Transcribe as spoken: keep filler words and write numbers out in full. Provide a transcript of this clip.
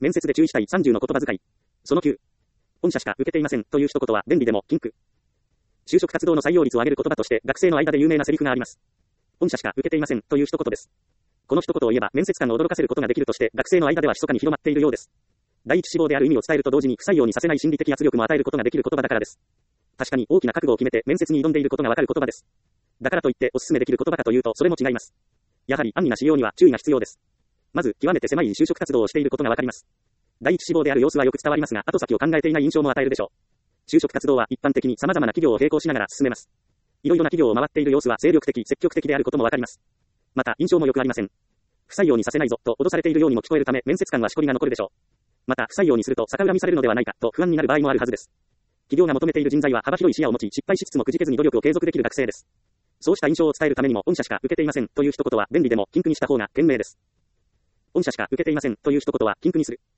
面接で注意したいさんじゅうの言葉遣い。そのきゅう。御社しか受けていませんという一言は便利でも禁句。就職活動の採用率を上げる言葉として学生の間で有名なセリフがあります。御社しか受けていませんという一言です。この一言を言えば面接官を驚かせることができるとして学生の間では密かに広まっているようです。第一志望である意味を伝えると同時に不採用にさせない心理的圧力も与えることができる言葉だからです。確かに大きな覚悟を決めて面接に挑んでいることがわかる言葉です。だからといってお勧めできる言葉かというとそれも違います。やはり安易な使用には注意が必要です。まず極めて狭い就職活動をしていることがわかります。第一志望である様子はよく伝わりますが後先を考えていない印象も与えるでしょう。就職活動は一般的に様々な企業を並行しながら進めます。いろいろな企業を回っている様子は精力的、積極的であることもわかります。また印象も良くありません。不採用にさせないぞと脅されているようにも聞こえるため面接官はしこりが残るでしょう。また不採用にすると逆恨みされるのではないかと不安になる場合もあるはずです。企業が求めている人材は幅広い視野を持ち失敗しつつもくじけずに努力を継続できる学生です。そうした印象を伝えるためにも御社しか受けていませんという一言は便利でも禁句にした方が賢明です。御社しか受けていませんという一言は禁句にする。